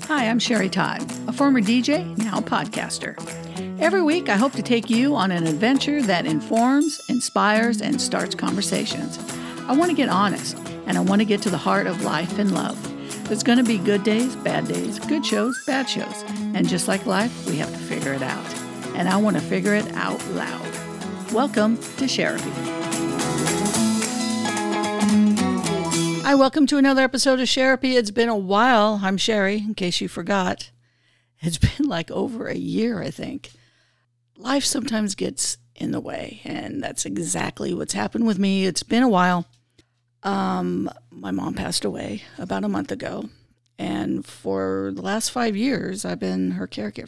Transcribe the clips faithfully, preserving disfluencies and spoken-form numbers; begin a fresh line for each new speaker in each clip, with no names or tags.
Hi, I'm Sherry Todd, a former D J, now podcaster. Every week, I hope to take you on an adventure that informs, inspires, and starts conversations. I want to get honest, and I want to get to the heart of life and love. There's going to be good days, bad days, good shows, bad shows. And just like life, we have to figure it out. And I want to figure it out loud. Welcome to Sherapy. Hi, welcome to another episode of Sherapy. It's been a while. I'm Sherry, in case you forgot. It's been like over a year, I think. Life sometimes gets in the way, and that's exactly what's happened with me. It's been a while. Um, my mom passed away about a month ago, and for the last five years, I've been her caregiver.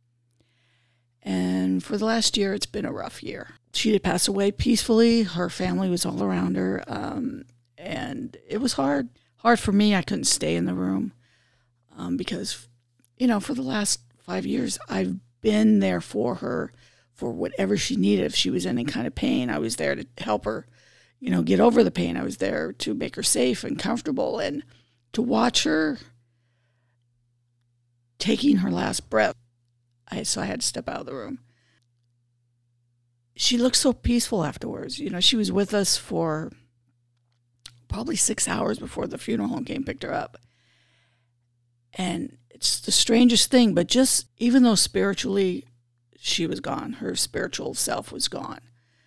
And for the last year, it's been a rough year. She did pass away peacefully. Her family was all around her, um, and it was hard. Hard for me. I couldn't stay in the room um, because, you know, for the last five years, I've been there for her for whatever she needed. If she was in any kind of pain, I was there to help her, you know, get over the pain. I was there to make her safe and comfortable, and to watch her taking her last breath. I, so I had to step out of the room. She looked so peaceful afterwards. You know, she was with us for probably six hours before the funeral home came and picked her up. And it's the strangest thing, but just even though spiritually she was gone, her spiritual self was gone,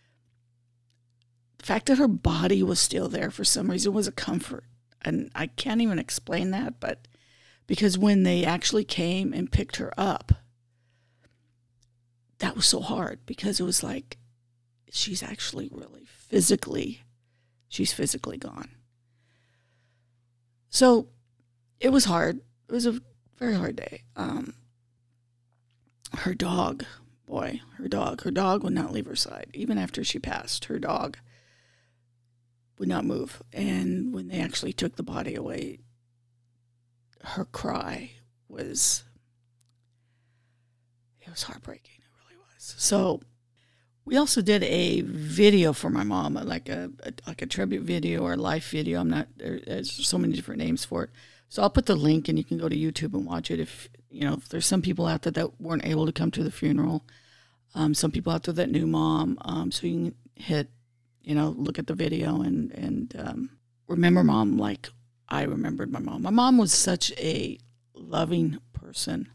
the fact that her body was still there for some reason was a comfort. And I can't even explain that, but because when they actually came and picked her up, that was so hard, because it was like, she's actually really physically, she's physically gone. So it was hard. It was a very hard day. Um, her dog, boy, her dog, her dog would not leave her side. Even after she passed, her dog would not move. And when they actually took the body away, her cry was, it was heartbreaking. It really was. So we also did a video for my mom, like a, a like a tribute video or a life video. I'm not, there, there's so many different names for it. So I'll put the link, and you can go to YouTube and watch it. If, you know, if there's some people out there that weren't able to come to the funeral, um, some people out there that knew Mom, um, so you can hit, you know, look at the video and, and um, remember Mom like I remembered my mom. My mom was such a loving person.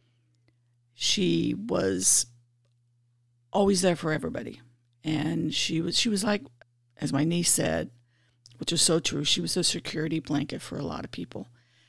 She was always there for everybody. And she was she was like, as my niece said, which was so true, she was a security blanket for a lot of people.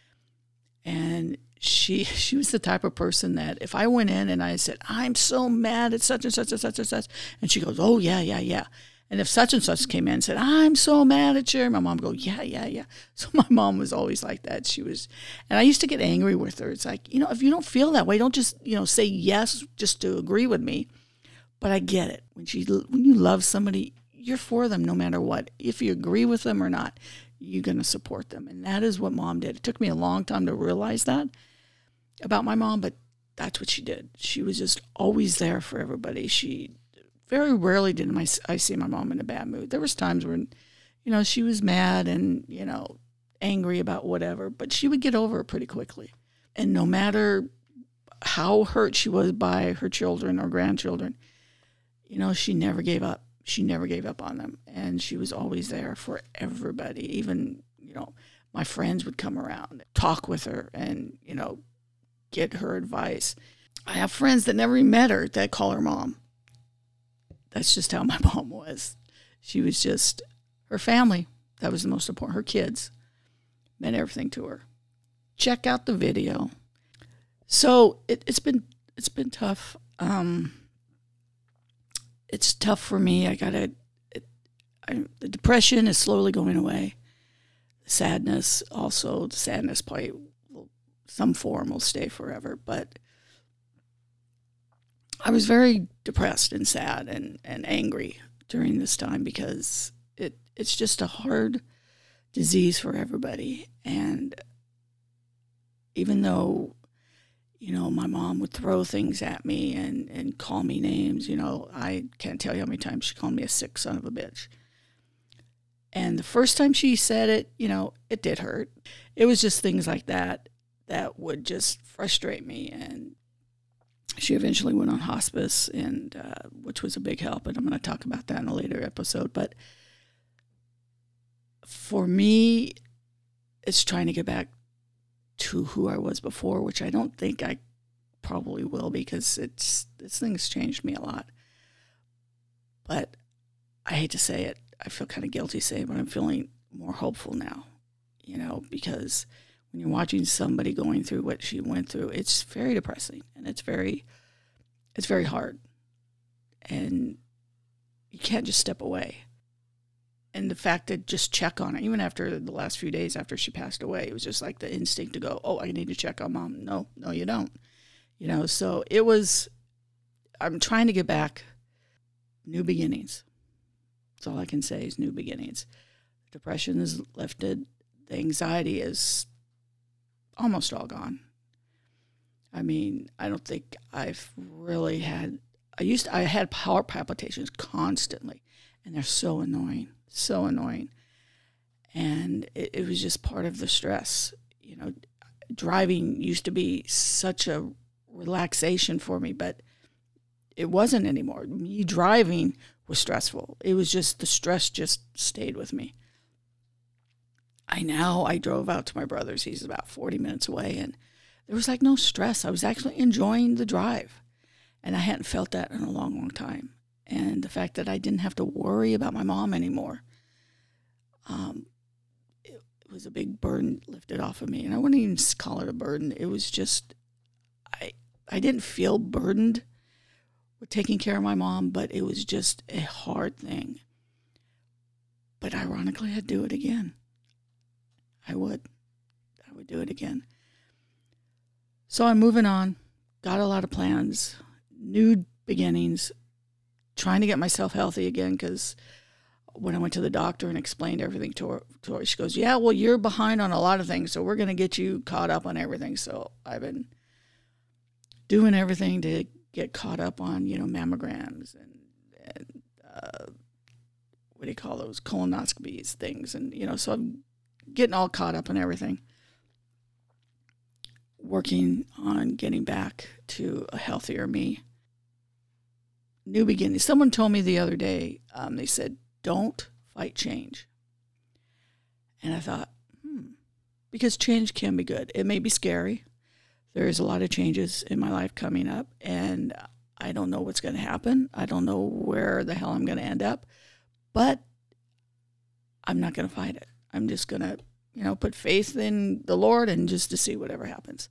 And she she was the type of person that if I went in and I said, I'm so mad at such and such and such and such, and she goes, oh, yeah, yeah, yeah. And if such and such came in and said, I'm so mad at you, my mom would go, yeah, yeah, yeah. So my mom was always like that. She was, and I used to get angry with her. It's like, you know, if you don't feel that way, don't just, you know, say yes just to agree with me. But I get it. When she, when you love somebody, you're for them no matter what. If you agree with them or not, you're going to support them. And that is what Mom did. It took me a long time to realize that about my mom, but that's what she did. She was just always there for everybody. She very rarely did my, I see my mom in a bad mood. There was times when, you know, she was mad and, you know, angry about whatever, but she would get over it pretty quickly. And no matter how hurt she was by her children or grandchildren, you know, she never gave up. She never gave up on them. And she was always there for everybody. Even, you know, my friends would come around, talk with her and, you know, get her advice. I have friends that never even met her that call her mom. That's just how my mom was. She was just, her family, that was the most important. Her kids meant everything to her. Check out the video. So it, it's been it's been tough. Um, it's tough for me. I gotta. It, I, the depression is slowly going away. The sadness also. The sadness probably will, some form will stay forever. But I was very depressed and sad and, and angry during this time because it it's just a hard disease for everybody. And even though, you know, my mom would throw things at me and, and call me names, you know, I can't tell you how many times she called me a sick son of a bitch. And the first time she said it, you know, it did hurt. It was just things like that that would just frustrate me. And she eventually went on hospice, and uh, which was a big help. And I'm going to talk about that in a later episode. But for me, it's trying to get back to who I was before, which I don't think I probably will, because it's this thing's changed me a lot. But I hate to say it, I feel kind of guilty saying, but I'm feeling more hopeful now, you know, because when you're watching somebody going through what she went through, it's very depressing, and it's very, it's very hard, and you can't just step away. And the fact to just check on her, even after the last few days after she passed away, it was just like the instinct to go, oh, I need to check on Mom. No, no, you don't. You know, so it was, I'm trying to get back, new beginnings. That's all I can say is new beginnings. Depression is lifted. The anxiety is almost all gone. I mean, I don't think I've really had, I used to, I had heart palpitations constantly, and they're so annoying, so annoying. And it, it was just part of the stress. You know, driving used to be such a relaxation for me, but it wasn't anymore. Me driving was stressful. It was just, the stress just stayed with me. I now, I drove out to my brother's. He's about forty minutes away, and there was like no stress. I was actually enjoying the drive, and I hadn't felt that in a long, long time. And the fact that I didn't have to worry about my mom anymore, um, it, it was a big burden lifted off of me. And I wouldn't even call it a burden. It was just, I, I didn't feel burdened with taking care of my mom, but it was just a hard thing. But ironically, I'd do it again. I would. I would do it again. So I'm moving on. Got a lot of plans, new beginnings, trying to get myself healthy again, because when I went to the doctor and explained everything to her, to her, she goes, yeah, well, you're behind on a lot of things, so we're going to get you caught up on everything. So I've been doing everything to get caught up on, you know, mammograms and, and uh, what do you call those, colonoscopies, things. And, you know, so I'm getting all caught up on everything, working on getting back to a healthier me. New beginnings. Someone told me the other day, um, they said, don't fight change. And I thought, hmm, because change can be good. It may be scary. There's a lot of changes in my life coming up, and I don't know what's going to happen. I don't know where the hell I'm going to end up, but I'm not going to fight it. I'm just going to, you know, put faith in the Lord and just to see whatever happens.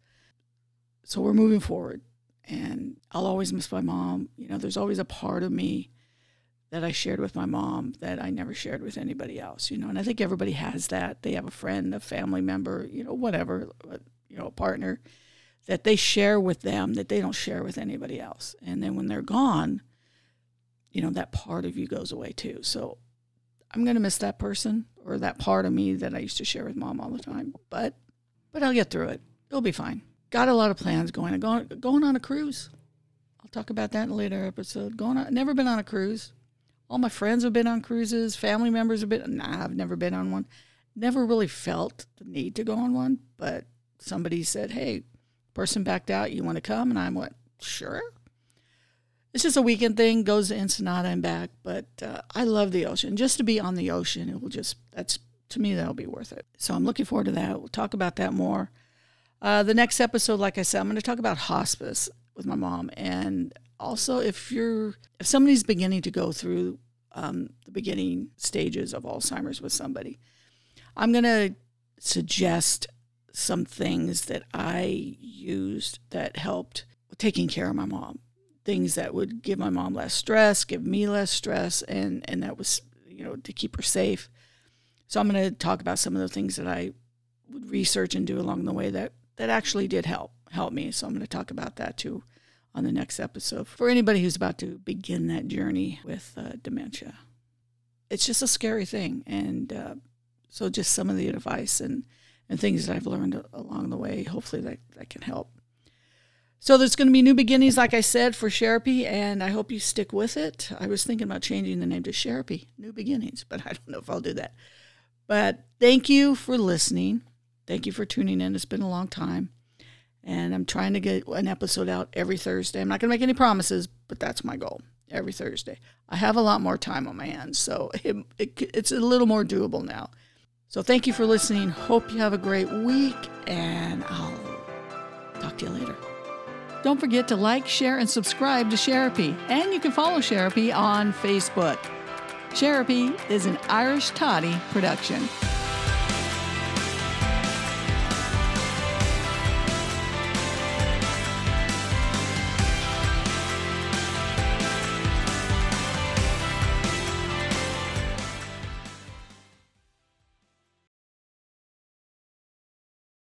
So we're moving forward, and I'll always miss my mom. You know, there's always a part of me that I shared with my mom that I never shared with anybody else, you know, and I think everybody has that. They have a friend, a family member, you know, whatever, you know, a partner that they share with them that they don't share with anybody else. And then when they're gone, you know, that part of you goes away too. So I'm going to miss that person or that part of me that I used to share with Mom all the time. But but I'll get through it. It'll be fine. Got a lot of plans going. Going, going on a cruise. I'll talk about that in a later episode. Going on, never been on a cruise. All my friends have been on cruises. Family members have been. Nah, I've never been on one. Never really felt the need to go on one. But somebody said, hey, person backed out, you want to come? And I went, sure. It's just a weekend thing, goes to Ensenada and back. But uh, I love the ocean. Just to be on the ocean, it will just, that's, to me, that'll be worth it. So I'm looking forward to that. We'll talk about that more. Uh, the next episode, like I said, I'm going to talk about hospice with my mom. And also, if you're, if somebody's beginning to go through um, the beginning stages of Alzheimer's with somebody, I'm going to suggest some things that I used that helped with taking care of my mom. Things that would give my mom less stress, give me less stress, and, and that was, you know, to keep her safe. So I'm going to talk about some of the things that I would research and do along the way that, that actually did help, help me. So I'm going to talk about that too on the next episode for anybody who's about to begin that journey with uh, dementia. It's just a scary thing. And uh, so just some of the advice and, and things that I've learned along the way, hopefully that, that can help. So there's going to be new beginnings, like I said, for Sherapy, and I hope you stick with it. I was thinking about changing the name to Sherapy, New Beginnings, but I don't know if I'll do that. But thank you for listening. Thank you for tuning in. It's been a long time. And I'm trying to get an episode out every Thursday. I'm not going to make any promises, but that's my goal, every Thursday. I have a lot more time on my hands, so it, it, it's a little more doable now. So thank you for listening. Hope you have a great week, and I'll talk to you later. Don't forget to like, share, and subscribe to Sherapy. And you can follow Sherapy on Facebook. Sherapy is an Irish Toddy production.